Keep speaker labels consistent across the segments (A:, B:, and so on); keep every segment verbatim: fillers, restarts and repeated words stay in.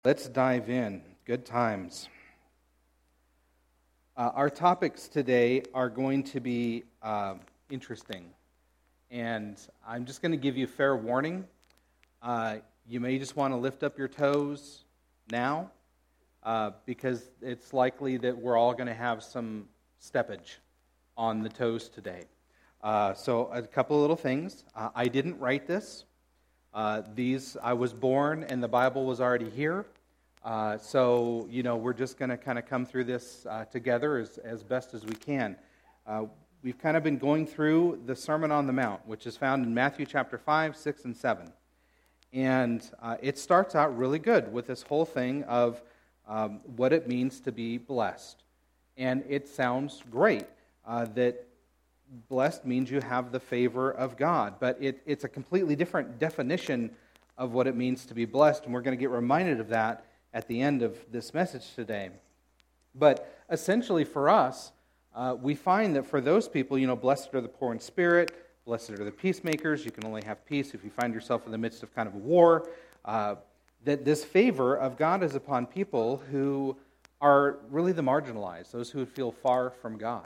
A: Let's dive in. Good times. Uh, our topics today are going to be uh, interesting. And I'm just going to give you fair warning. Uh, you may just want to lift up your toes now uh, because it's likely that we're all going to have some steppage on the toes today. Uh, so a couple of little things. Uh, I didn't write this. Uh, these, I was born and the Bible was already here. Uh, so, you know, we're just going to kind of come through this uh, together as, as best as we can. Uh, we've kind of been going through the Sermon on the Mount, which is found in Matthew chapter five, six, and seven. And uh, it starts out really good with this whole thing of um, what it means to be blessed. And it sounds great uh, that blessed means you have the favor of God, but it, it's a completely different definition of what it means to be blessed, and we're going to get reminded of that at the end of this message today. But essentially for us, uh, we find that for those people, you know, blessed are the poor in spirit, blessed are the peacemakers, you can only have peace if you find yourself in the midst of kind of a war, uh, that this favor of God is upon people who are really the marginalized, those who feel far from God.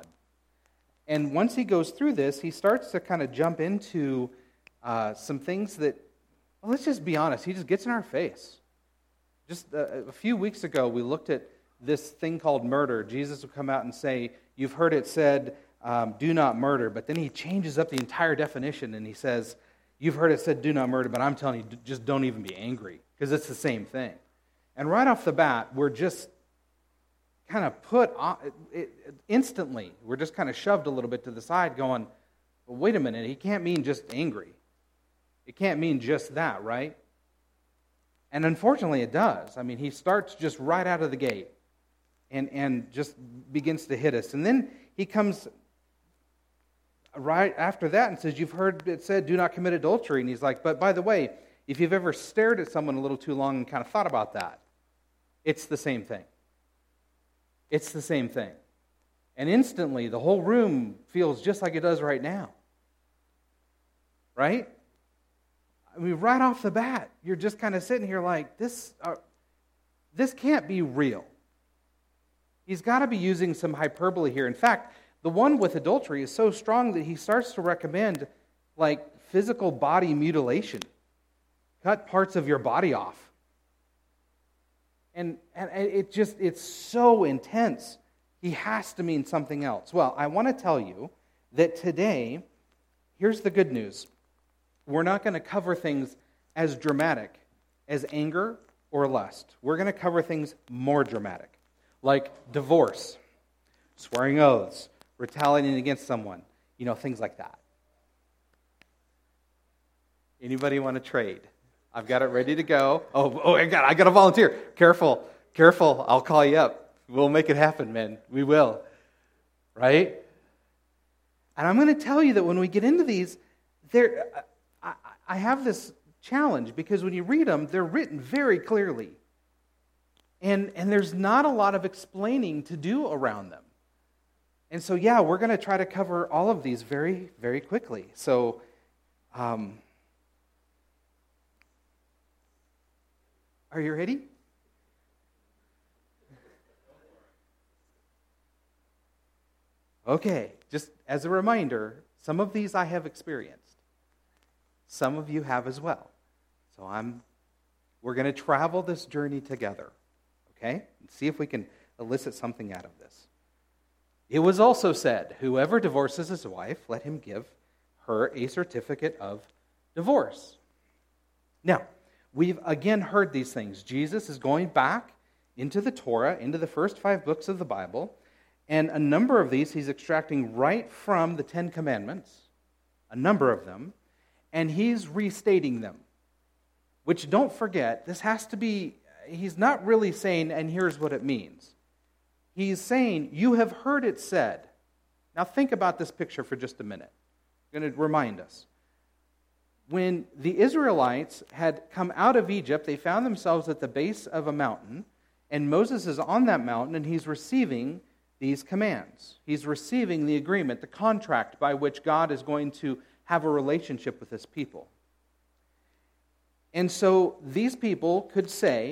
A: And once he goes through this, he starts to kind of jump into uh, some things that, well, let's just be honest, he just gets in our face. Just a, a few weeks ago, we looked at this thing called murder. Jesus would come out and say, you've heard it said, um, do not murder. But then he changes up the entire definition and he says, you've heard it said, do not murder, but I'm telling you, just don't even be angry, because it's the same thing. And right off the bat, we're just kind of put on, it, it, instantly, we're just kind of shoved a little bit to the side going, well, wait a minute, he can't mean just angry. It can't mean just that, right? And unfortunately it does. I mean, he starts just right out of the gate and, and just begins to hit us. And then he comes right after that and says, you've heard it said, do not commit adultery. And he's like, but by the way, if you've ever stared at someone a little too long and kind of thought about that, it's the same thing. It's the same thing. And instantly, the whole room feels just like it does right now. Right? I mean, right off the bat, you're just kind of sitting here like, this, uh, this can't be real. He's got to be using some hyperbole here. In fact, the one with adultery is so strong that he starts to recommend, like, physical body mutilation. Cut parts of your body off. And, and it just, it's so intense. He has to mean something else. Well, I want to tell you that today, here's the good news. We're not going to cover things as dramatic as anger or lust. We're going to cover things more dramatic, like divorce, swearing oaths, retaliating against someone, you know, things like that. Anybody want to trade? I've got it ready to go. Oh, oh, I got, I got to volunteer. Careful, careful. I'll call you up. We'll make it happen, man. We will, right? And I'm going to tell you that when we get into these, there, I, I have this challenge because when you read them, they're written very clearly, and and there's not a lot of explaining to do around them. And so, yeah, we're going to try to cover all of these very, very quickly. So, um. Are you ready? Okay, just as a reminder, some of these I have experienced. Some of you have as well. So I'm we're going to travel this journey together, okay? And see if we can elicit something out of this. It was also said, whoever divorces his wife, let him give her a certificate of divorce. Now, we've again heard these things. Jesus is going back into the Torah, into the first five books of the Bible, and a number of these he's extracting right from the Ten Commandments, a number of them, and he's restating them. Which, don't forget, this has to be, he's not really saying, and here's what it means. He's saying, you have heard it said. Now think about this picture for just a minute. I'm going to remind us. When the Israelites had come out of Egypt, they found themselves at the base of a mountain, and Moses is on that mountain, and he's receiving these commands. He's receiving the agreement, the contract by which God is going to have a relationship with his people. And so these people could say,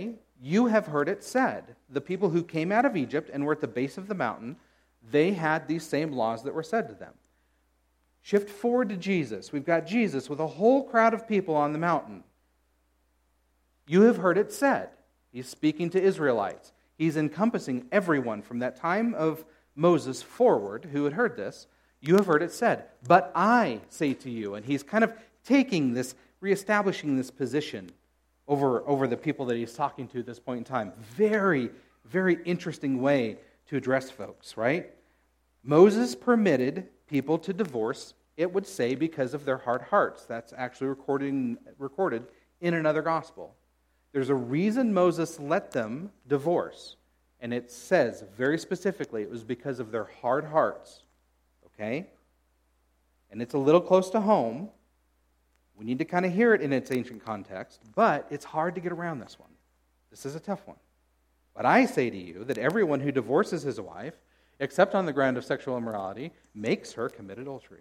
A: You have heard it said, the people who came out of Egypt and were at the base of the mountain, they had these same laws that were said to them. Shift forward to Jesus. We've got Jesus with a whole crowd of people on the mountain. You have heard it said. He's speaking to Israelites. He's encompassing everyone from that time of Moses forward who had heard this. You have heard it said, but I say to you. And he's kind of taking this, reestablishing this position over, over the people that he's talking to at this point in time. Very, very interesting way to address folks, right? Moses permitted people to divorce, it would say, because of their hard hearts. That's actually recording, recorded in another gospel. There's a reason Moses let them divorce. And it says very specifically it was because of their hard hearts. Okay? And it's a little close to home. We need to kind of hear it in its ancient context, but it's hard to get around this one. This is a tough one. But I say to you that everyone who divorces his wife, except on the ground of sexual immorality, makes her commit adultery.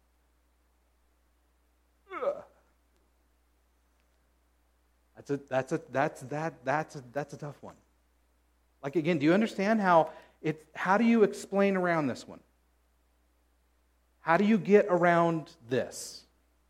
A: Ugh. That's a that's a that's that that's a, that's a tough one. Like again, do you understand how it? How do you explain around this one? How do you get around this?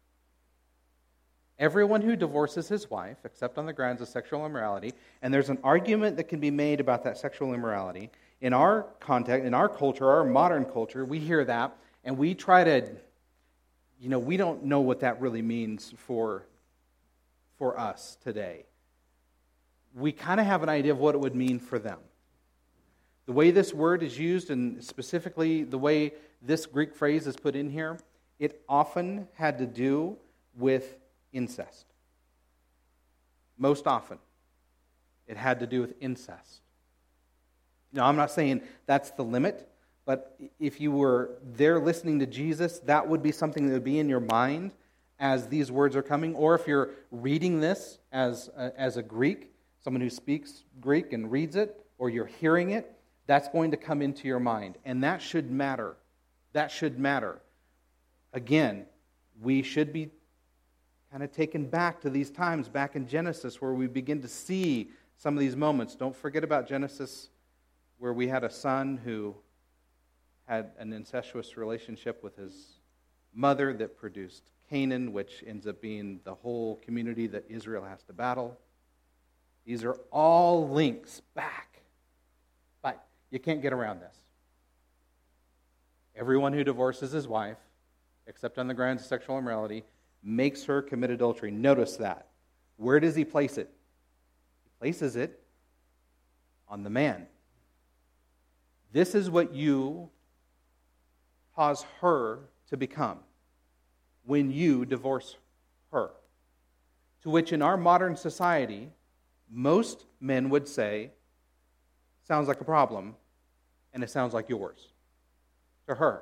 A: Everyone who divorces his wife, except on the grounds of sexual immorality, and there's an argument that can be made about that sexual immorality. In our context, in our culture, our modern culture, we hear that, and we try to, you know, we don't know what that really means for, for us today. We kind of have an idea of what it would mean for them. The way this word is used, and specifically the way this Greek phrase is put in here, it often had to do with incest. Most often, it had to do with incest. Now, I'm not saying that's the limit, but if you were there listening to Jesus, that would be something that would be in your mind as these words are coming. Or if you're reading this as a, as a Greek, someone who speaks Greek and reads it, or you're hearing it, that's going to come into your mind. And that should matter. That should matter. Again, we should be kind of taken back to these times, back in Genesis, where we begin to see some of these moments. Don't forget about Genesis, where we had a son who had an incestuous relationship with his mother that produced Canaan, which ends up being the whole community that Israel has to battle. These are all links back. But you can't get around this. Everyone who divorces his wife, except on the grounds of sexual immorality, makes her commit adultery. Notice that. Where does he place it? He places it on the man. This is what you cause her to become when you divorce her. To which in our modern society, most men would say, sounds like a problem, and it sounds like yours to her.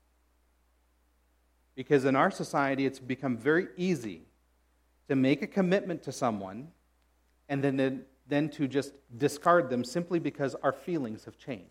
A: Because in our society, it's become very easy to make a commitment to someone and then, then to just discard them simply because our feelings have changed.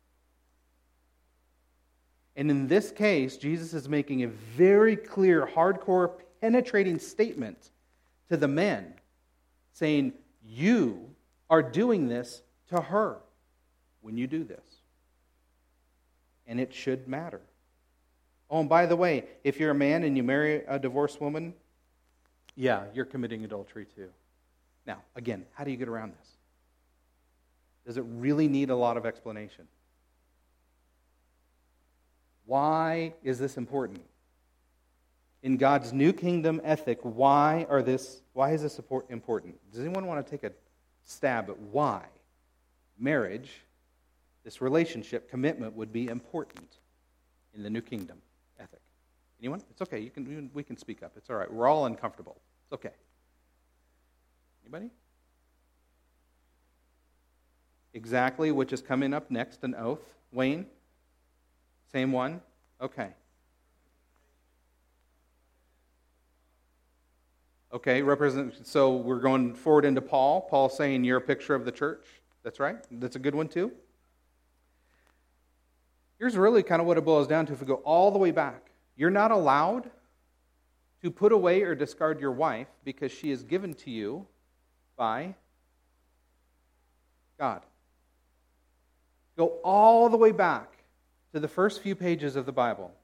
A: And in this case, Jesus is making a very clear, hardcore, penetrating statement to the men, saying, you are doing this to her when you do this. And it should matter. Oh, and by the way, if you're a man and you marry a divorced woman, yeah, you're committing adultery too. Now, again, how do you get around this? Does it really need a lot of explanation? Why is this important? In God's new kingdom ethic, why are this? Why is this important? Does anyone want to take a stab at why marriage, this relationship, commitment would be important in the new kingdom ethic? Anyone? It's okay. You can. We can speak up. It's all right. We're all uncomfortable. It's okay. Anybody? Exactly, which is coming up next, an oath. Wayne? Same one? Okay. Okay, represent. So we're going forward into Paul. Paul saying you're a picture of the church. That's right. That's a good one too. Here's really kind of what it boils down to if we go all the way back. You're not allowed to put away or discard your wife because she is given to you by God. Go all the way back to the first few pages of the Bible.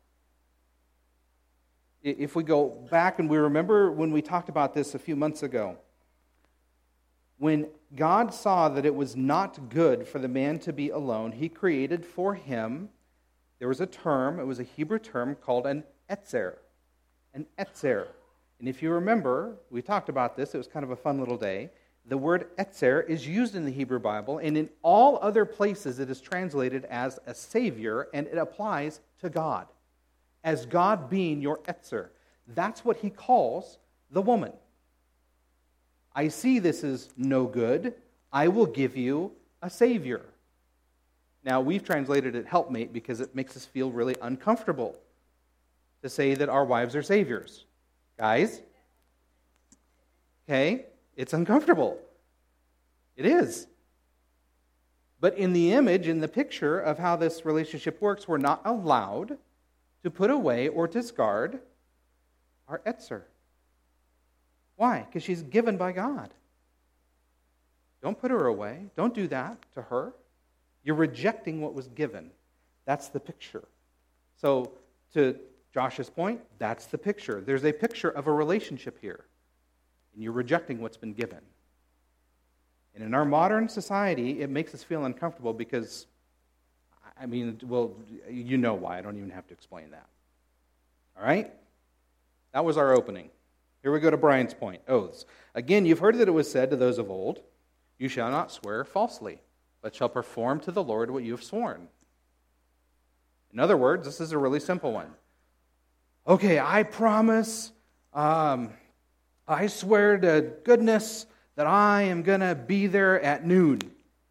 A: If we go back, and we remember when we talked about this a few months ago, when God saw that it was not good for the man to be alone, He created for him, there was a term, it was a Hebrew term called an etzer. An etzer. And if you remember, we talked about this, it was kind of a fun little day. The word etzer is used in the Hebrew Bible, and in all other places it is translated as a savior, and it applies to God. As God being your etzer. That's what He calls the woman. I see this is no good. I will give you a savior. Now, we've translated it helpmate because it makes us feel really uncomfortable to say that our wives are saviors. Guys? Okay? It's uncomfortable. It is. But in the image, in the picture of how this relationship works, we're not allowed to put away or discard our etzer. Why? Because she's given by God. Don't put her away. Don't do that to her. You're rejecting what was given. That's the picture. So, to Josh's point, that's the picture. There's a picture of a relationship here. And you're rejecting what's been given. And in our modern society, it makes us feel uncomfortable because, I mean, well, you know why. I don't even have to explain that. All right? That was our opening. Here we go to Brian's point, oaths. Again, you've heard that it was said to those of old, you shall not swear falsely, but shall perform to the Lord what you have sworn. In other words, this is a really simple one. Okay, I promise, um, I swear to goodness that I am going to be there at noon.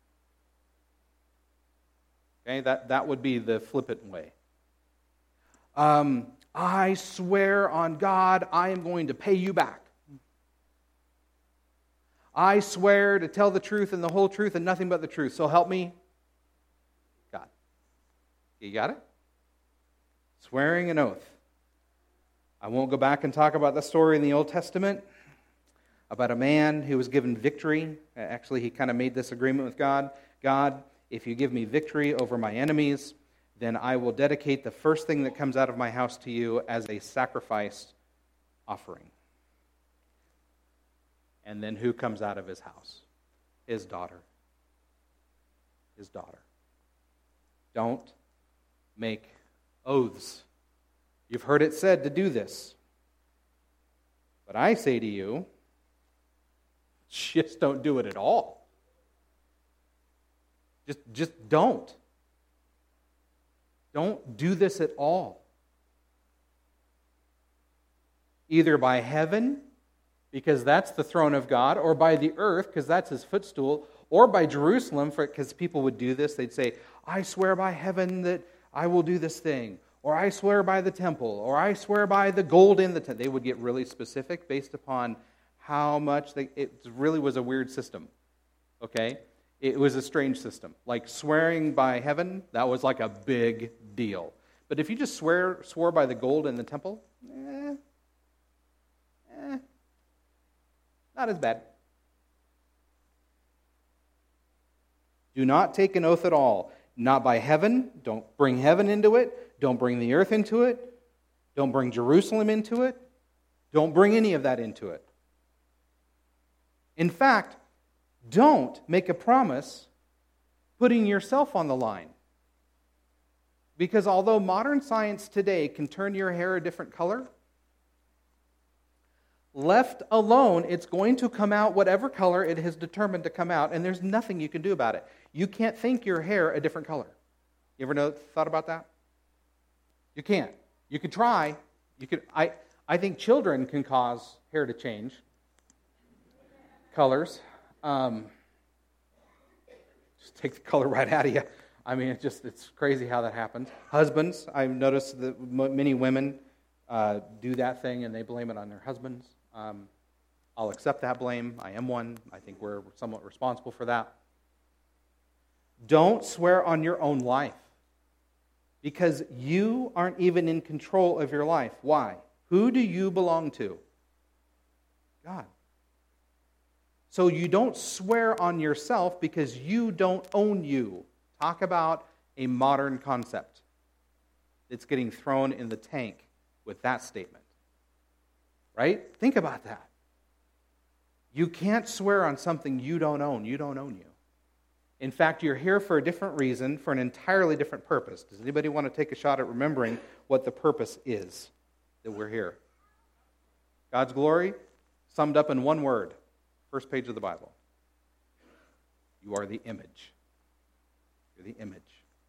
A: Okay, that, that would be the flippant way. Um, I swear on God I am going to pay you back. I swear to tell the truth and the whole truth and nothing but the truth. So help me, God. You got it? Swearing an oath. I won't go back and talk about the story in the Old Testament about a man who was given victory. Actually, he kind of made this agreement with God. God, if you give me victory over my enemies, then I will dedicate the first thing that comes out of my house to you as a sacrifice offering. And then who comes out of his house? His daughter. His daughter. Don't make oaths. You've heard it said to do this. But I say to you, just don't do it at all. Just, just don't. Don't do this at all. Either by heaven, because that's the throne of God, or by the earth, because that's His footstool, or by Jerusalem, because people would do this. They'd say, I swear by heaven that I will do this thing, or I swear by the temple, or I swear by the gold in the temple. They would get really specific based upon how much they, it really was a weird system. Okay? It was a strange system. Like swearing by heaven, that was like a big deal. But if you just swear swore by the gold in the temple, eh, eh, not as bad. Do not take an oath at all. Not by heaven. Don't bring heaven into it. Don't bring the earth into it. Don't bring Jerusalem into it. Don't bring any of that into it. In fact, don't make a promise putting yourself on the line. Because although modern science today can turn your hair a different color, left alone, it's going to come out whatever color it has determined to come out, and there's nothing you can do about it. You can't think your hair a different color. You ever know, thought about that? You can't. You could try. You could. I, I think children can cause hair to change colors. Um, just take the color right out of you. I mean, it's just, it's crazy how that happens. Husbands, I've noticed that many women uh, do that thing and they blame it on their husbands. Um, I'll accept that blame. I am one. I think we're somewhat responsible for that. Don't swear on your own life because you aren't even in control of your life. Why? Who do you belong to? God. So you don't swear on yourself because you don't own you. Talk about a modern concept that's getting thrown in the tank with that statement. Right? Think about that. You can't swear on something you don't own. You don't own you. In fact, you're here for a different reason, for an entirely different purpose. Does anybody want to take a shot at remembering what the purpose is that we're here? God's glory, summed up in one word. First page of the Bible. You are the image. You're the image.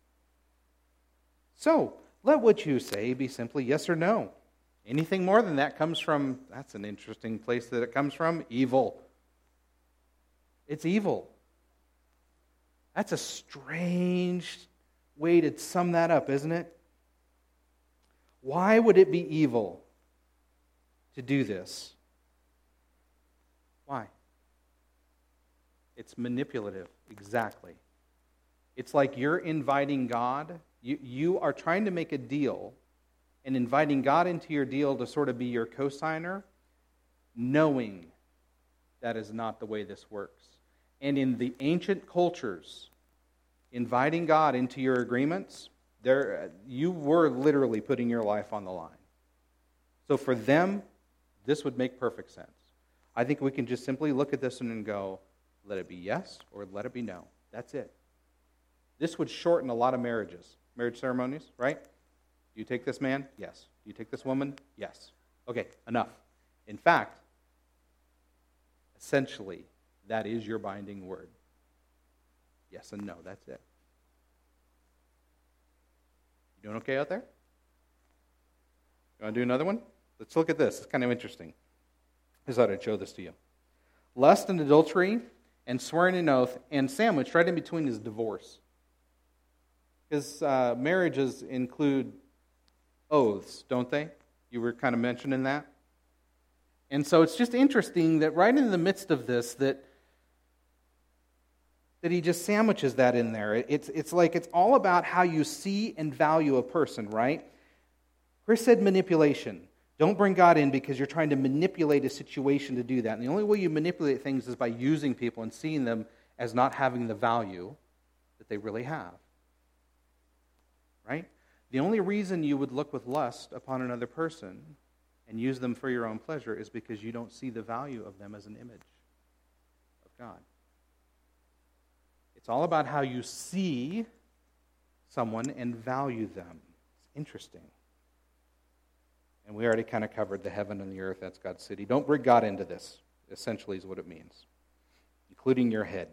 A: So, let what you say be simply yes or no. Anything more than that comes from, that's an interesting place that it comes from, evil. It's evil. That's a strange way to sum that up, isn't it? Why would it be evil to do this? Why? It's manipulative, exactly. It's like you're inviting God. You, you are trying to make a deal and inviting God into your deal to sort of be your co-signer, knowing that is not the way this works. And in the ancient cultures, inviting God into your agreements, there you were literally putting your life on the line. So for them, this would make perfect sense. I think we can just simply look at this and go, let it be yes or let it be no. That's it. This would shorten a lot of marriages, marriage ceremonies, right? Do you take this man? Yes. Do you take this woman? Yes. Okay, enough. In fact, essentially, that is your binding word. Yes and no, that's it. You doing okay out there? You want to do another one? Let's look at this. It's kind of interesting. I thought I'd show this to you. Lust and adultery and swearing an oath and sandwiched right in between is divorce. Because uh, marriages include oaths, don't they? You were kind of mentioning that. And so it's just interesting that right in the midst of this, that that he just sandwiches that in there. It's, it's like it's all about how you see and value a person, right? Chris said manipulation. Don't bring God in because you're trying to manipulate a situation to do that. And the only way you manipulate things is by using people and seeing them as not having the value that they really have. Right? The only reason you would look with lust upon another person and use them for your own pleasure is because you don't see the value of them as an image of God. It's all about how you see someone and value them. It's interesting. And we already kind of covered the heaven and the earth. That's God's city. Don't bring God into this, essentially is what it means, including your head.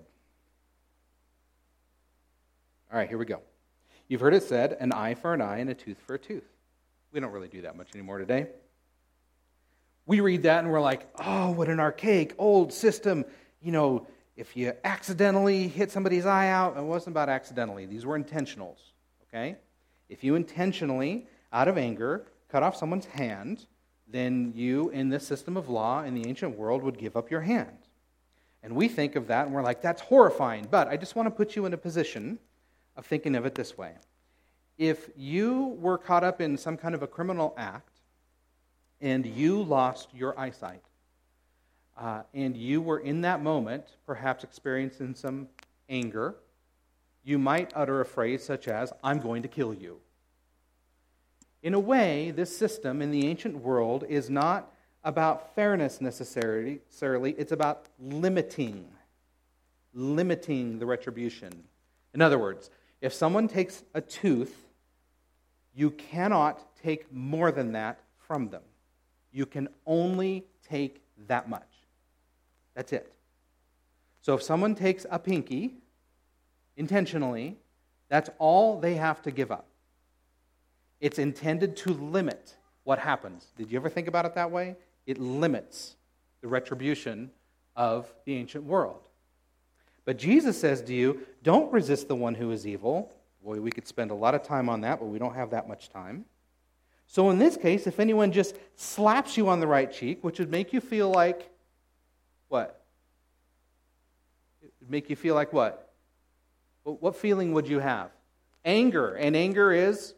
A: All right, here we go. You've heard it said, an eye for an eye and a tooth for a tooth. We don't really do that much anymore today. We read that and we're like, oh, what an archaic, old system. You know, if you accidentally hit somebody's eye out, it wasn't about accidentally. These were intentionals, okay? If you intentionally, out of anger, cut off someone's hand, then you, in this system of law in the ancient world, would give up your hand. And we think of that and we're like, that's horrifying. But I just want to put you in a position of thinking of it this way. If you were caught up in some kind of a criminal act and you lost your eyesight, uh, and you were in that moment perhaps experiencing some anger, you might utter a phrase such as, I'm going to kill you. In a way, this system in the ancient world is not about fairness necessarily, it's about limiting, limiting the retribution. In other words, if someone takes a tooth, you cannot take more than that from them. You can only take that much. That's it. So if someone takes a pinky intentionally, that's all they have to give up. It's intended to limit what happens. Did you ever think about it that way? It limits the retribution of the ancient world. But Jesus says to you, don't resist the one who is evil. Boy, we could spend a lot of time on that, but we don't have that much time. So in this case, if anyone just slaps you on the right cheek, which would make you feel like, what? It would make you feel like what? What feeling would you have? Anger. And anger is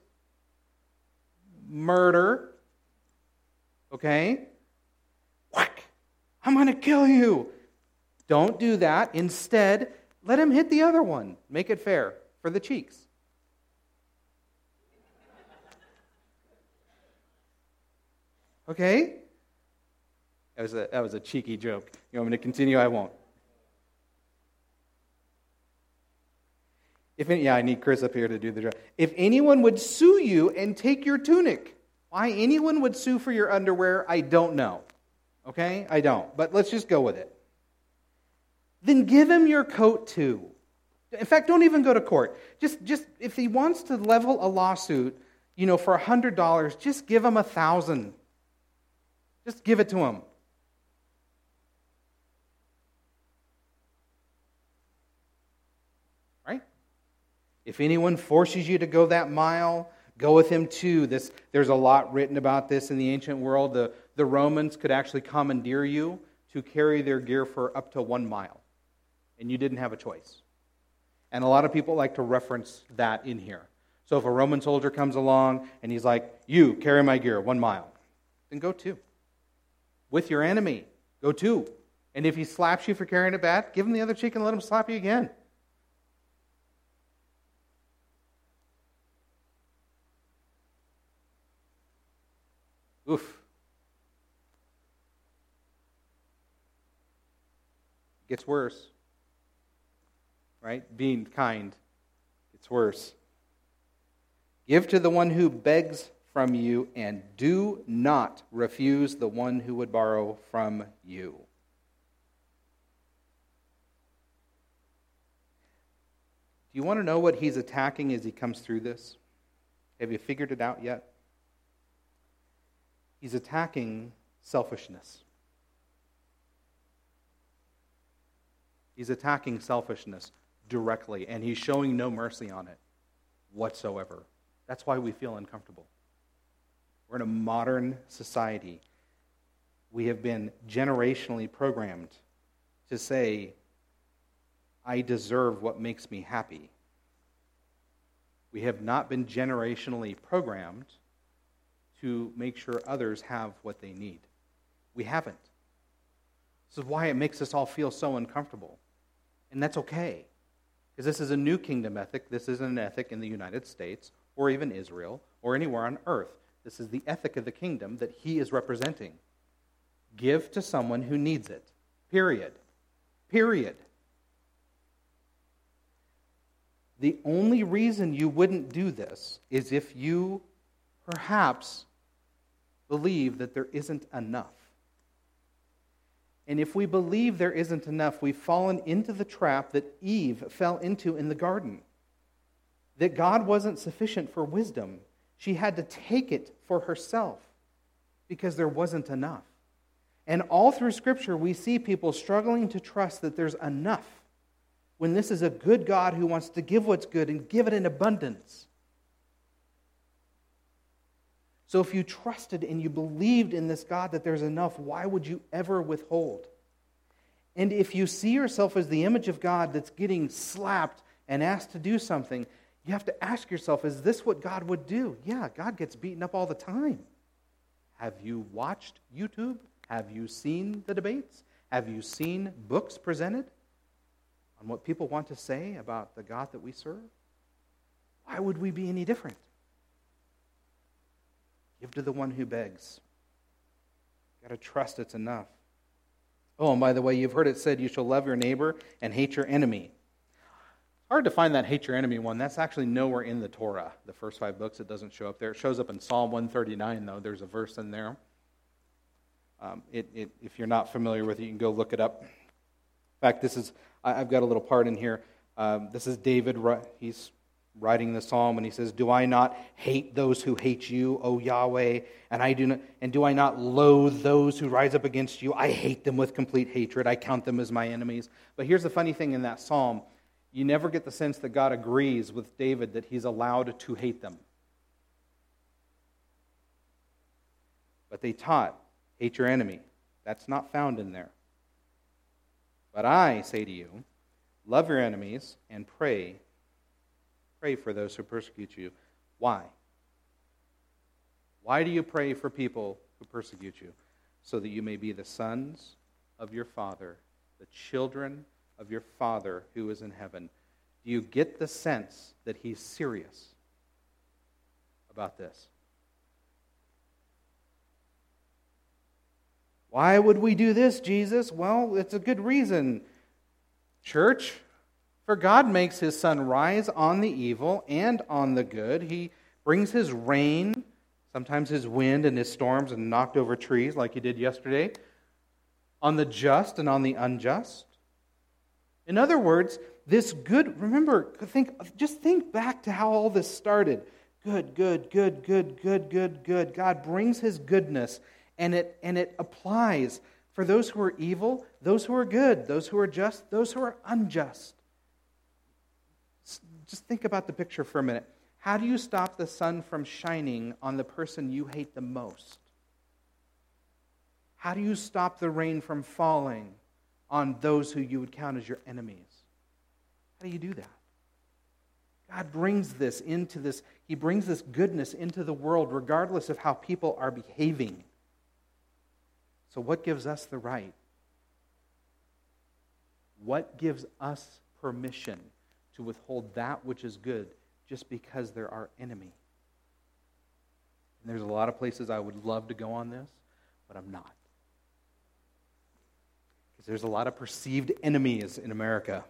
A: murder. Okay? Whack! I'm going to kill you. Don't do that. Instead, let him hit the other one. Make it fair for the cheeks. Okay? That was a, that was a cheeky joke. You want me to continue? I won't. If any, yeah, I need Chris up here to do the job. If anyone would sue you and take your tunic, why anyone would sue for your underwear, I don't know. Okay? I don't. But let's just go with it. Then give him your coat too. In fact, don't even go to court. Just, just if he wants to level a lawsuit, you know, for a hundred dollars, just give him a thousand. Just give it to him. Right? If anyone forces you to go that mile, go with him too. This, there's a lot written about this in the ancient world. The, the Romans could actually commandeer you to carry their gear for up to one mile. And you didn't have a choice. And a lot of people like to reference that in here. So if a Roman soldier comes along and he's like, you, carry my gear one mile, then go two. With your enemy, go two. And if he slaps you for carrying it bad, give him the other cheek and let him slap you again. Oof. Gets worse. Right? Being kind gets worse. Give to the one who begs from you, and do not refuse the one who would borrow from you. Do you want to know what he's attacking as he comes through this? Have you figured it out yet? He's attacking selfishness. He's attacking selfishness directly, and he's showing no mercy on it whatsoever. That's why we feel uncomfortable. We're in a modern society. We have been generationally programmed to say, I deserve what makes me happy. We have not been generationally programmed to make sure others have what they need. We haven't. This is why it makes us all feel so uncomfortable. And that's okay. Because this is a new kingdom ethic. This isn't an ethic in the United States or even Israel or anywhere on earth. This is the ethic of the kingdom that he is representing. Give to someone who needs it. Period. Period. The only reason you wouldn't do this is if you perhaps believe that there isn't enough. And if we believe there isn't enough, we've fallen into the trap that Eve fell into in the garden. That God wasn't sufficient for wisdom. She had to take it for herself because there wasn't enough. And all through Scripture, we see people struggling to trust that there's enough when this is a good God who wants to give what's good and give it in abundance. So if you trusted and you believed in this God that there's enough, why would you ever withhold? And if you see yourself as the image of God that's getting slapped and asked to do something, you have to ask yourself, is this what God would do? Yeah, God gets beaten up all the time. Have you watched YouTube? Have you seen the debates? Have you seen books presented on what people want to say about the God that we serve? Why would we be any different? Give to the one who begs. You've got to trust it's enough. Oh, and by the way, you've heard it said, you shall love your neighbor and hate your enemy. It's hard to find that hate your enemy one. That's actually nowhere in the Torah. The first five books, it doesn't show up there. It shows up in Psalm one thirty-nine, though. There's a verse in there. Um, it, it, if you're not familiar with it, you can go look it up. In fact, this is, I, I've got a little part in here. Um, this is David. He's writing the psalm, and he says, do I not hate those who hate you, O Yahweh? And I do not, and do I not loathe those who rise up against you? I hate them with complete hatred. I count them as my enemies. But here's the funny thing in that psalm. You never get the sense that God agrees with David that he's allowed to hate them. But they taught, hate your enemy. That's not found in there. But I say to you, love your enemies and pray Pray for those who persecute you. Why? Why do you pray for people who persecute you? So that you may be the sons of your Father the children of your Father who is in heaven. Do you get the sense that he's serious about this? Why would we do this, Jesus? Well, it's a good reason. Church, for God makes his sun rise on the evil and on the good. He brings his rain, sometimes his wind and his storms, and knocked over trees like he did yesterday, on the just and on the unjust. In other words, this good, remember, think, just think back to how all this started. Good, good, good, good, good, good, good. God brings his goodness, and it and it applies for those who are evil, those who are good, those who are just, those who are unjust. Just think about the picture for a minute. How do you stop the sun from shining on the person you hate the most? How do you stop the rain from falling on those who you would count as your enemies? How do you do that? God brings this into this, he brings this goodness into the world regardless of how people are behaving. So what gives us the right? What gives us permission to withhold that which is good just because they're our enemy? And there's a lot of places I would love to go on this, but I'm not. Because there's a lot of perceived enemies in America.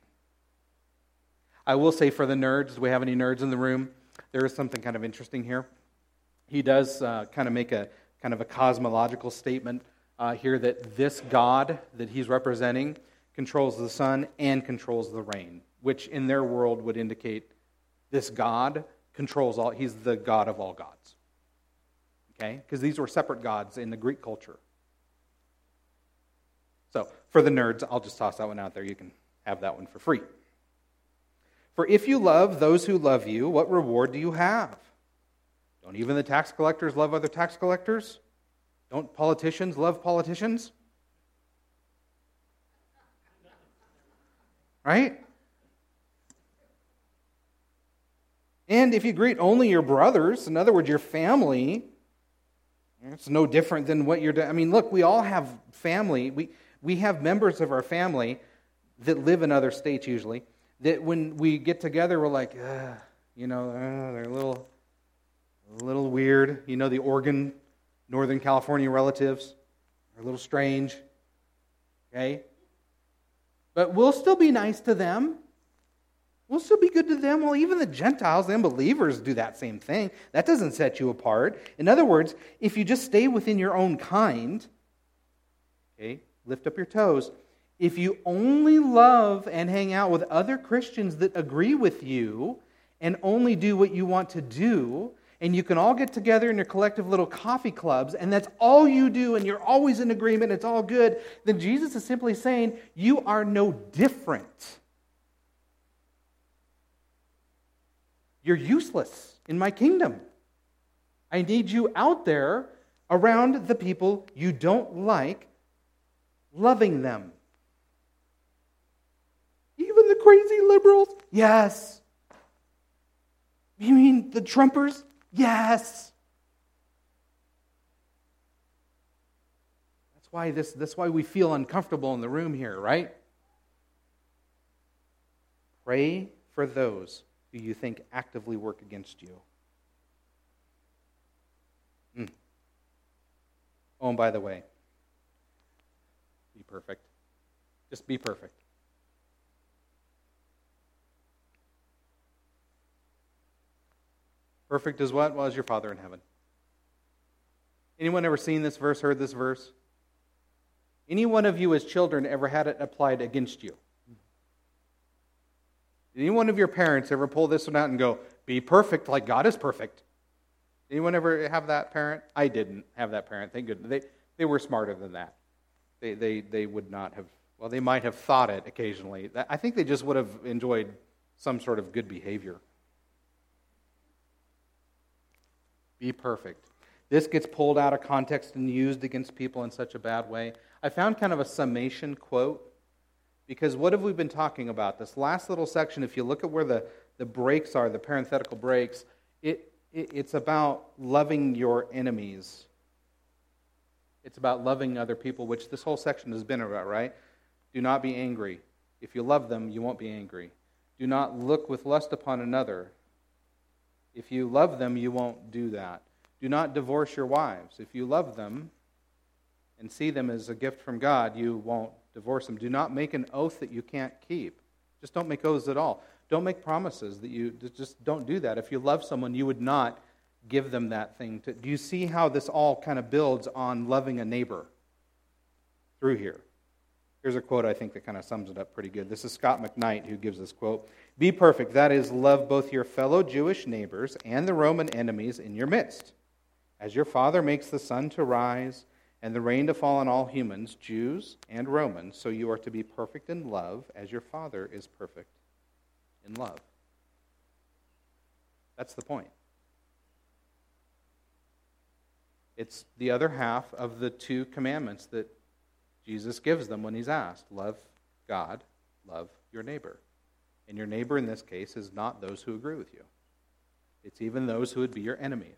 A: I will say for the nerds, do we have any nerds in the room? There is something kind of interesting here. He does uh, kind of make a kind of a cosmological statement uh, here that this God that he's representing controls the sun and controls the rain, which in their world would indicate this God controls all, he's the God of all gods. Okay? Because these were separate gods in the Greek culture. So, for the nerds, I'll just toss that one out there. You can have that one for free. For if you love those who love you, what reward do you have? Don't even the tax collectors love other tax collectors? Don't politicians love politicians? Right? And if you greet only your brothers, in other words, your family, it's no different than what you're doing. I mean, look, we all have family. We we have members of our family that live in other states usually, that when we get together, we're like, uh, you know, uh, they're a little, a little weird. You know, the Oregon, Northern California relatives are a little strange. Okay? But we'll still be nice to them. We'll still be good to them. Well, even the Gentiles, the unbelievers, do that same thing. That doesn't set you apart. In other words, if you just stay within your own kind, okay, lift up your toes. If you only love and hang out with other Christians that agree with you and only do what you want to do, and you can all get together in your collective little coffee clubs, and that's all you do, and you're always in agreement, it's all good, then Jesus is simply saying, you are no different. You're useless in my kingdom. I need you out there around the people you don't like, loving them. Even the crazy liberals? Yes. You mean the Trumpers? Yes. That's why this that's why we feel uncomfortable in the room here, right? Pray for those who you think actively work against you. Mm. Oh, and by the way, be perfect. Just be perfect. Perfect is what? Well, is your Father in heaven. Anyone ever seen this verse, heard this verse? Any one of you as children ever had it applied against you? Did any one of your parents ever pull this one out and go, be perfect like God is perfect? Did anyone ever have that parent? I didn't have that parent. Thank goodness. They, they were smarter than that. They, they, they would not have, well, they might have thought it occasionally. I think they just would have enjoyed some sort of good behavior. Be perfect. This gets pulled out of context and used against people in such a bad way. I found kind of a summation quote, because what have we been talking about? This last little section, if you look at where the, the breaks are, the parenthetical breaks, it, it it's about loving your enemies. It's about loving other people, which this whole section has been about, right? Do not be angry. If you love them, you won't be angry. Do not look with lust upon another. If you love them, you won't do that. Do not divorce your wives. If you love them and see them as a gift from God, you won't divorce them. Do not make an oath that you can't keep. Just don't make oaths at all. Don't make promises that you just don't do that. If you love someone, you would not give them that thing. To, do you see how this all kind of builds on loving a neighbor through here? Here's a quote I think that kind of sums it up pretty good. This is Scott McKnight who gives this quote. Be perfect, that is, love both your fellow Jewish neighbors and the Roman enemies in your midst. As your Father makes the sun to rise and the rain to fall on all humans, Jews and Romans, so you are to be perfect in love as your Father is perfect in love. That's the point. It's the other half of the two commandments that Jesus gives them when he's asked. Love God, love your neighbor. And your neighbor in this case is not those who agree with you. It's even those who would be your enemies.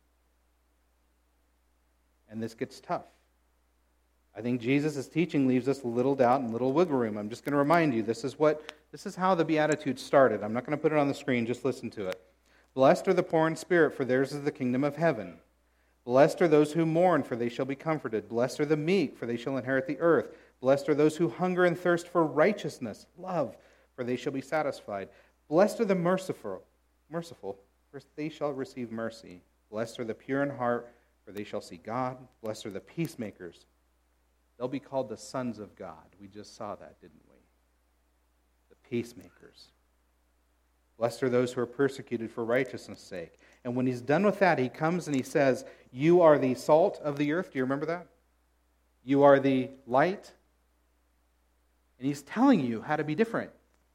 A: And this gets tough. I think Jesus' teaching leaves us little doubt and little wiggle room. I'm just going to remind you, this is what this is how the Beatitudes started. I'm not going to put it on the screen, just listen to it. Blessed are the poor in spirit, for theirs is the kingdom of heaven. Blessed are those who mourn, for they shall be comforted. Blessed are the meek, for they shall inherit the earth. Blessed are those who hunger and thirst for righteousness, love, for they shall be satisfied. Blessed are the merciful, merciful, for they shall receive mercy. Blessed are the pure in heart, for they shall see God. Blessed are the peacemakers. They'll be called the sons of God. We just saw that, didn't we? The peacemakers. Blessed are those who are persecuted for righteousness' sake. And when he's done with that, he comes and he says, you are the salt of the earth. Do you remember that? You are the light. And he's telling you how to be different.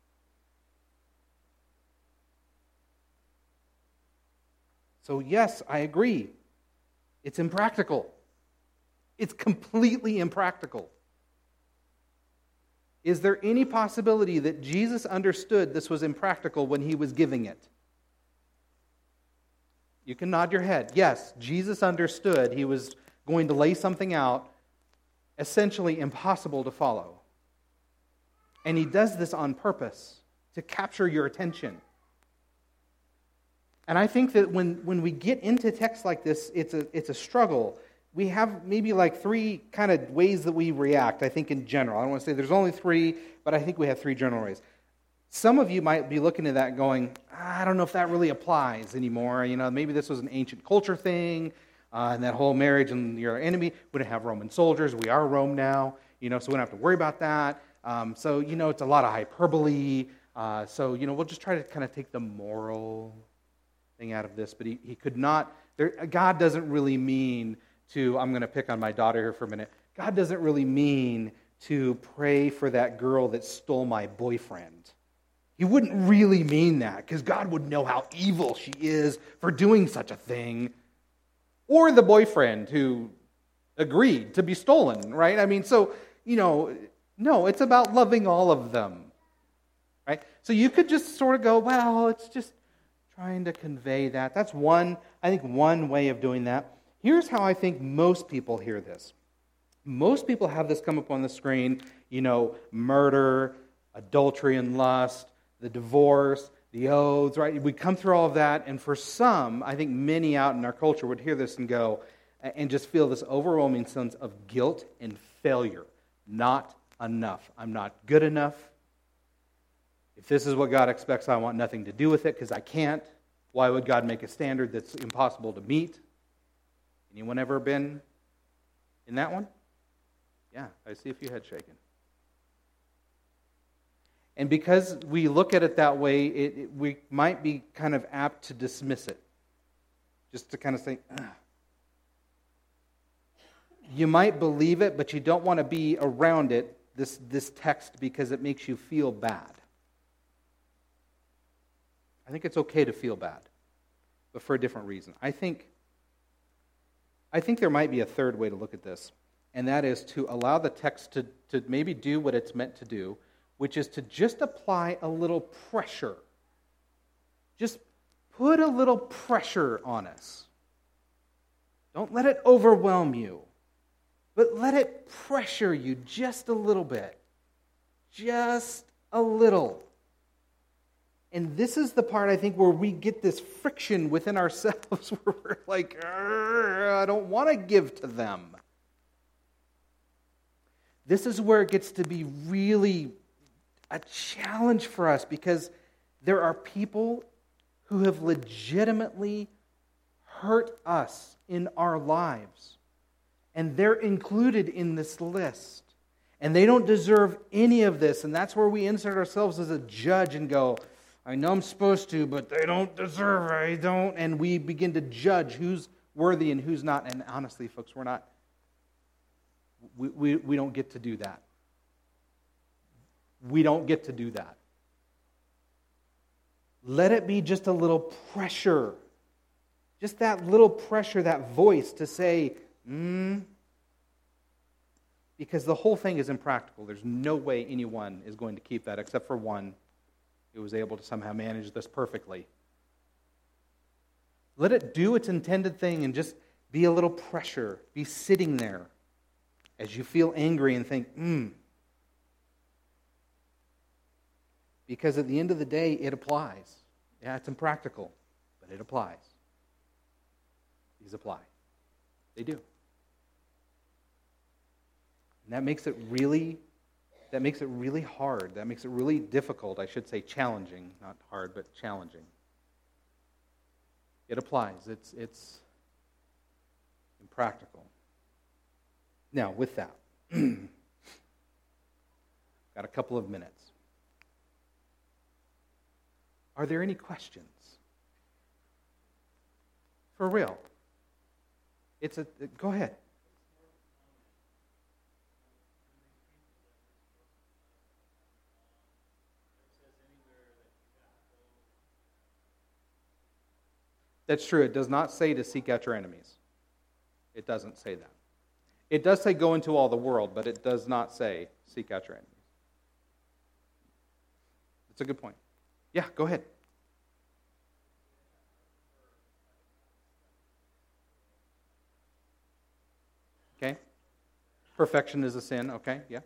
A: So yes, I agree. It's impractical. It's completely impractical. Is there any possibility that Jesus understood this was impractical when he was giving it? You can nod your head. Yes, Jesus understood he was going to lay something out essentially impossible to follow. And he does this on purpose to capture your attention. And I think that when, when we get into texts like this, it's a, it's a struggle. We have maybe like three kind of ways that we react, I think, in general. I don't want to say there's only three, but I think we have three general ways. Some of you might be looking at that going, I don't know if that really applies anymore. You know, maybe this was an ancient culture thing, uh, and that whole marriage and your enemy. We didn't have Roman soldiers. We are Rome now, you know, so we don't have to worry about that. Um, so, you know, it's a lot of hyperbole. Uh, so, you know, we'll just try to kind of take the moral thing out of this. But he, he could not, there, God doesn't really mean to, I'm going to pick on my daughter here for a minute. God doesn't really mean to pray for that girl that stole my boyfriend. He wouldn't really mean that, because God would know how evil she is for doing such a thing. Or the boyfriend who agreed to be stolen, right? I mean, so, you know, no, it's about loving all of them, right? So you could just sort of go, well, it's just trying to convey that. That's one, I think, one way of doing that. Here's how I think most people hear this. Most people have this come up on the screen, you know, murder, adultery and lust, the divorce, the oaths, right? We come through all of that, and for some, I think many out in our culture would hear this and go, and just feel this overwhelming sense of guilt and failure. Not enough. I'm not good enough. If this is what God expects, I want nothing to do with it because I can't. Why would God make a standard that's impossible to meet? Anyone ever been in that one? Yeah, I see a few heads shaking. And because we look at it that way, it, it, we might be kind of apt to dismiss it. Just to kind of say, ugh. You might believe it, but you don't want to be around it, this, this text, because it makes you feel bad. I think it's okay to feel bad, but for a different reason. I think, I think there might be a third way to look at this, and that is to allow the text to, to maybe do what it's meant to do, which is to just apply a little pressure. Just put a little pressure on us. Don't let it overwhelm you, but let it pressure you just a little bit. just a little. And this is the part, I think, where we get this friction within ourselves where we're like, I don't want to give to them. This is where it gets to be really a challenge for us, because there are people who have legitimately hurt us in our lives. And they're included in this list. And they don't deserve any of this. And that's where we insert ourselves as a judge and go, I know I'm supposed to, but they don't deserve it. I don't. And we begin to judge who's worthy and who's not. And honestly, folks, we're not. We, we, we don't get to do that. We don't get to do that. Let it be just a little pressure. Just that little pressure, that voice to say, hmm. Because the whole thing is impractical. There's no way anyone is going to keep that, except for one who was able to somehow manage this perfectly. Let it do its intended thing and just be a little pressure. Be sitting there as you feel angry and think, hmm. Because at the end of the day, it applies. Yeah, it's impractical, but it applies. These apply. They do. And that makes it really, that makes it really hard. That makes it really difficult. I should say challenging, not hard, but challenging. It applies. It's it's impractical. Now, with that, got a couple of minutes. Are there any questions? For real? It's a go ahead. That's true. It does not say to seek out your enemies. It doesn't say that. It does say go into all the world, but it does not say seek out your enemies. That's a good point. Yeah, go ahead. Okay. Perfection is a sin. Okay, yeah.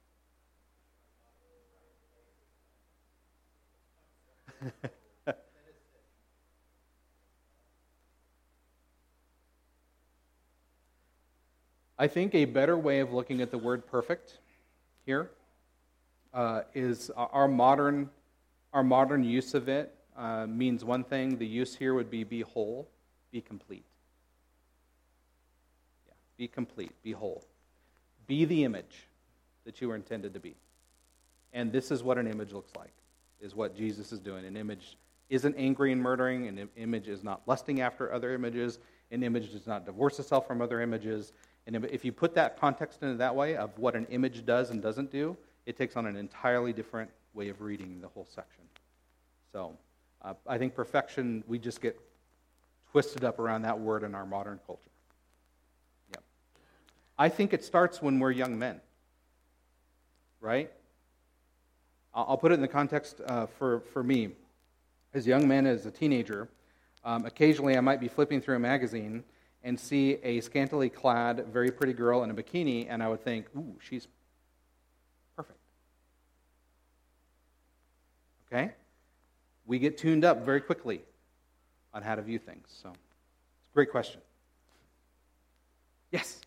A: I think a better way of looking at the word perfect here uh, is our modern our modern use of it uh, means one thing. The use here would be be whole, be complete. Yeah, be complete, be whole. Be the image that you were intended to be. And this is what an image looks like, is what Jesus is doing. An image isn't angry and murdering. An image is not lusting after other images. An image does not divorce itself from other images. And if you put that context into that way of what an image does and doesn't do, it takes on an entirely different way of reading the whole section. So uh, I think perfection, we just get twisted up around that word in our modern culture. Yep. I think it starts when we're young men, right? I'll put it in the context uh, for, for me. As a young man, as a teenager, um, occasionally I might be flipping through a magazine and see a scantily clad, very pretty girl in a bikini, and I would think, ooh, she's perfect. Okay? We get tuned up very quickly on how to view things. So, it's a great question. Yes?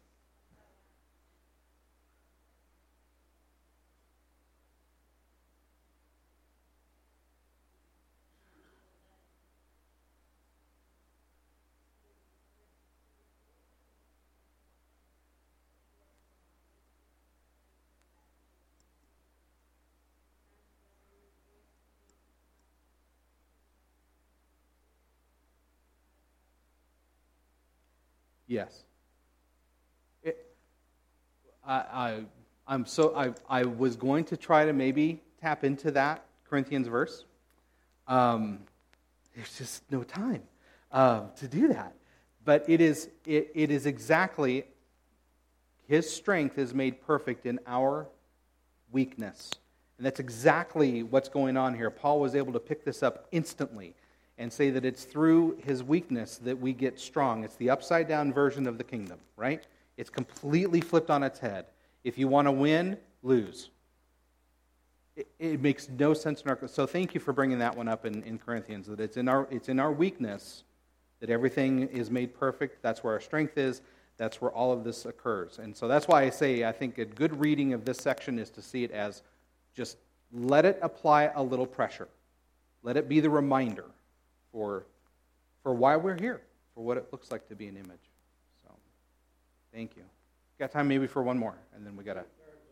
A: Yes. It, I, I, I'm so I, I was going to try to maybe tap into that Corinthians verse. Um, there's just no time uh, to do that. But it is it, it is exactly His strength is made perfect in our weakness, and that's exactly what's going on here. Paul was able to pick this up instantly and say that it's through his weakness that we get strong. It's the upside-down version of the kingdom, right? It's completely flipped on its head. If you want to win, lose. it, it makes no sense in our... So thank you for bringing that one up in, in Corinthians, that it's in our it's in our weakness that everything is made perfect. That's where our strength is. That's where all of this occurs. And so that's why I say I think a good reading of this section is to see it as just let it apply a little pressure. Let it be the reminder for, for why we're here, for what it looks like to be an image. So, thank you. Got time maybe for one more, and then we got to...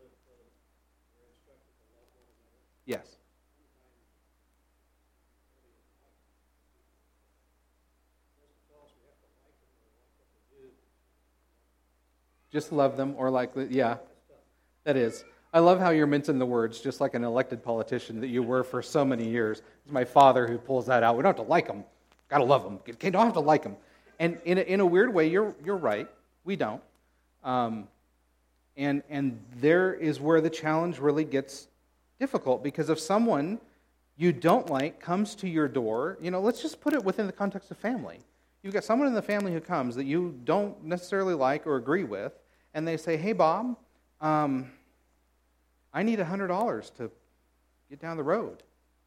A: Yes. Just love them, or like, yeah, that is. I love how you're mincing the words, just like an elected politician that you were for so many years. It's my father who pulls that out. We don't have to like them. Got to love them. You don't have to like them. And in a, in a weird way, you're you're right. We don't. Um, and and there is where the challenge really gets difficult, because if someone you don't like comes to your door, you know, let's just put it within the context of family. You've got someone in the family who comes that you don't necessarily like or agree with, and they say, hey, Bob, um, I need one hundred dollars to get down the road.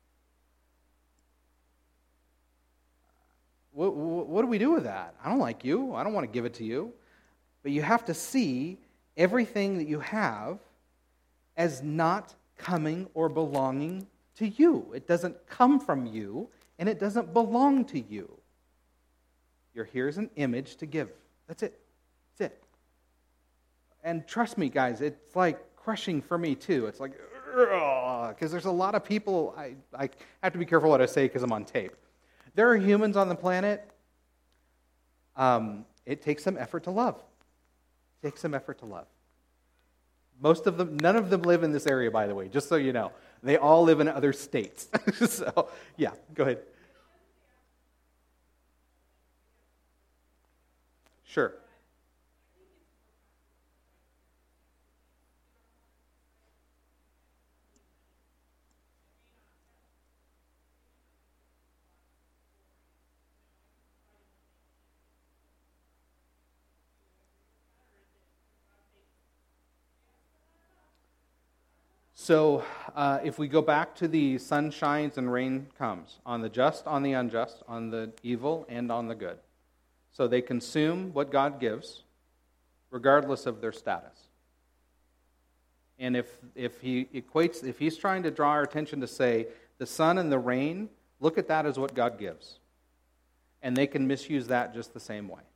A: What, what, what do we do with that? I don't like you. I don't want to give it to you. But you have to see everything that you have as not coming or belonging to you. It doesn't come from you, and it doesn't belong to you. You're here as an image to give. That's it. That's it. And trust me, guys, it's like crushing for me too. It's like, because there's a lot of people, I, I have to be careful what I say because I'm on tape. There are humans on the planet, um, it takes some effort to love. It takes some effort to love. Most of them, none of them live in this area, by the way, just so you know. They all live in other states. So, yeah, go ahead. Sure. So, uh, if we go back to the sun shines and rain comes on the just, on the unjust, on the evil, and on the good. So they consume what God gives, regardless of their status. And if if he equates, if he's trying to draw our attention to say, the sun and the rain, look at that as what God gives. And they can misuse that just the same way.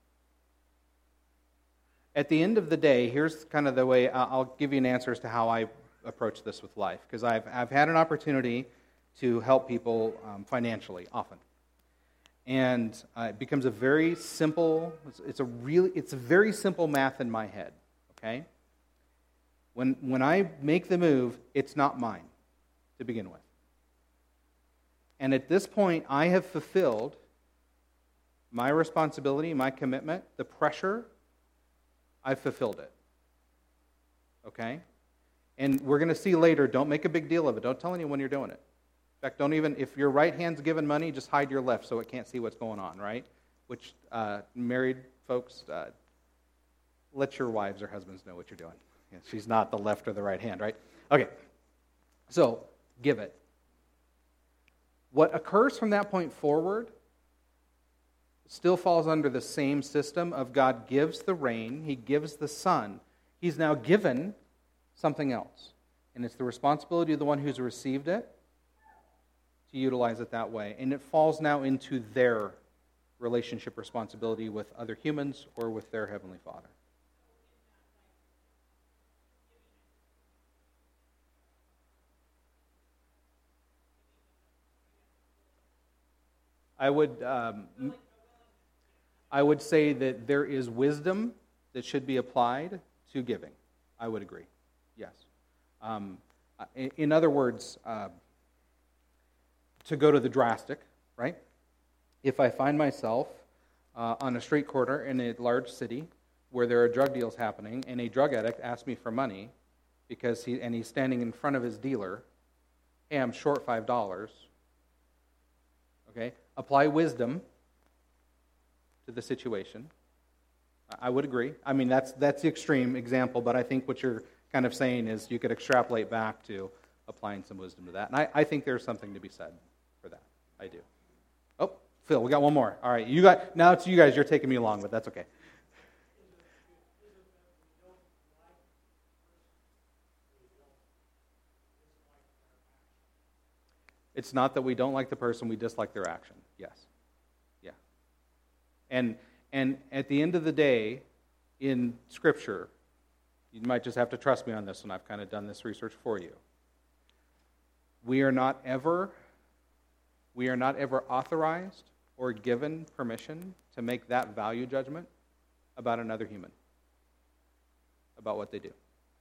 A: At the end of the day, here's kind of the way, I'll give you an answer as to how I approach this with life. Because I've, I've had an opportunity to help people um, financially, often. And uh, it becomes a very simple, it's, it's a really, it's a very simple math in my head, okay? When, when I make the move, it's not mine to begin with. And at this point, I have fulfilled my responsibility, my commitment, the pressure, I've fulfilled it. Okay? And we're going to see later, don't make a big deal of it. Don't tell anyone you're doing it. In fact, don't even, if your right hand's given money, just hide your left so it can't see what's going on, right? Which, uh, married folks, uh, let your wives or husbands know what you're doing. Yeah, she's not the left or the right hand, right? Okay. So, give it. What occurs from that point forward still falls under the same system of God gives the rain, He gives the sun. He's now given something else. And it's the responsibility of the one who's received it to utilize it that way. And it falls now into their relationship responsibility with other humans or with their Heavenly Father. I would um, I would say that there is wisdom that should be applied to giving. I would agree. Yes. Um, in, in other words, uh, to go to the drastic, right? If I find myself uh, on a street corner in a large city where there are drug deals happening, and a drug addict asks me for money because he and he's standing in front of his dealer, hey, I'm short five dollars. Okay, apply wisdom to the situation. I would agree. I mean, that's that's the extreme example, but I think what you're kind of saying is you could extrapolate back to applying some wisdom to that. And I, I think there's something to be said for that. I do. Oh, Phil, we got one more. All right, you got now it's you guys. You're taking me along, but that's okay. It's not that we don't like the person, we dislike their action. Yes. Yeah. And and at the end of the day, in Scripture, you might just have to trust me on this one. I've kind of done this research for you. We are not ever, we are not ever authorized or given permission to make that value judgment about another human, about what they do.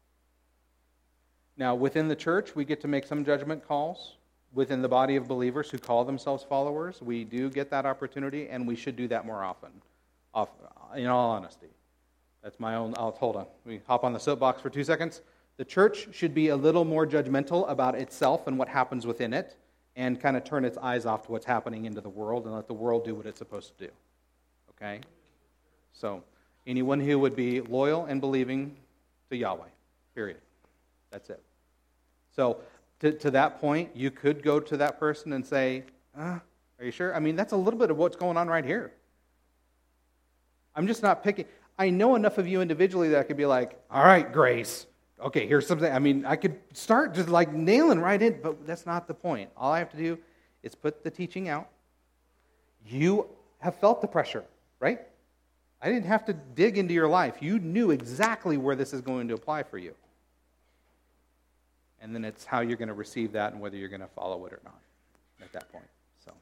A: Now, within the church, we get to make some judgment calls. Within the body of believers who call themselves followers, we do get that opportunity, and we should do that more often, off, in all honesty. That's my own, I'll hold on. Let me hop on the soapbox for two seconds. The church should be a little more judgmental about itself and what happens within it, and kind of turn its eyes off to what's happening into the world and let the world do what it's supposed to do. Okay? So, anyone who would be loyal and believing to Yahweh, period. That's it. So, To, to that point, you could go to that person and say, uh, are you sure? I mean, that's a little bit of what's going on right here. I'm just not picking. I know enough of you individually that I could be like, all right, Grace, okay, here's something. I mean, I could start just like nailing right in, but that's not the point. All I have to do is put the teaching out. You have felt the pressure, right? I didn't have to dig into your life. You knew exactly where this is going to apply for you. And then it's how you're going to receive that and whether you're going to follow it or not at that point. So,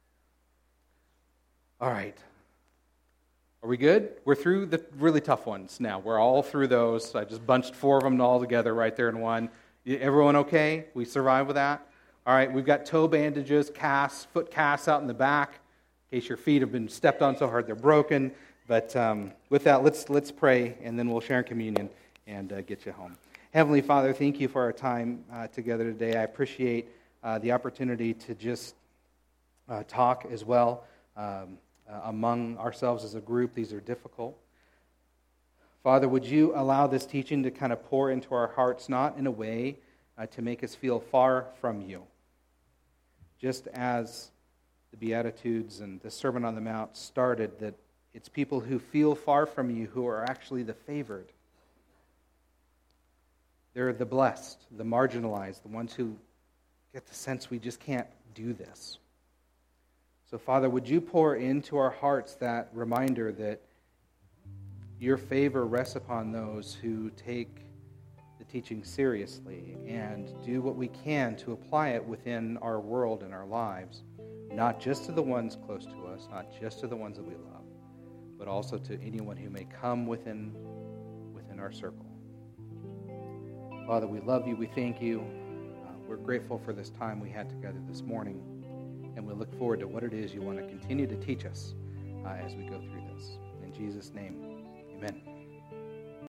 A: all right. Are we good? We're through the really tough ones now. We're all through those. I just bunched four of them all together right there in one. Everyone okay? We survived with that? All right, we've got toe bandages, casts, foot casts out in the back, in case your feet have been stepped on so hard they're broken. But um, with that, let's let's pray, and then we'll share communion and uh, get you home. Heavenly Father, thank you for our time uh, together today. I appreciate uh, the opportunity to just uh, talk as well um, uh, among ourselves as a group. These are difficult. Father, would you allow this teaching to kind of pour into our hearts, not in a way uh, to make us feel far from you. Just as the Beatitudes and the Sermon on the Mount started, that it's people who feel far from you who are actually the favored. They're the blessed, the marginalized, the ones who get the sense we just can't do this. So, Father, would you pour into our hearts that reminder that your favor rests upon those who take the teaching seriously and do what we can to apply it within our world and our lives, not just to the ones close to us, not just to the ones that we love, but also to anyone who may come within, within our circle. Father, we love you. We thank you. Uh, we're grateful for this time we had together this morning, and we look forward to what it is you want to continue to teach us uh, as we go through this. In Jesus' name, amen.